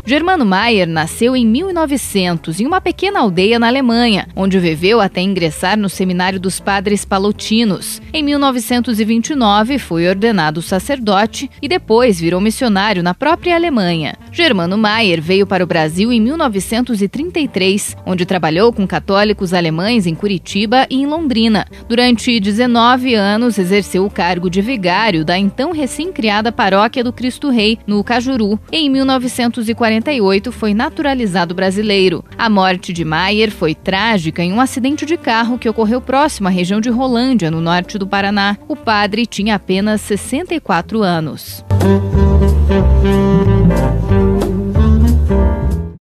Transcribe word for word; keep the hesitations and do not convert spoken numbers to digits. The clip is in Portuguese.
Germano Maier nasceu em mil e novecentos em uma pequena aldeia na Alemanha, onde viveu até ingressar no Seminário dos Padres Palotinos. Em mil novecentos e vinte e nove foi ordenado sacerdote e depois virou missionário na própria Alemanha. Germano Maier veio para o Brasil em mil novecentos e trinta e três, onde trabalhou com católicos alemães em Curitiba e em Londrina. Durante dezenove anos exerceu o cargo de vigário da então recém-criada Paróquia do Cristo Rei, no Cajuru. Em mil novecentos e quarenta e oito foi naturalizado brasileiro. A morte de Maier foi trágica em um acidente de carro que ocorreu próximo à região de Rolândia, no norte do Paraná. O padre tinha apenas sessenta e quatro anos.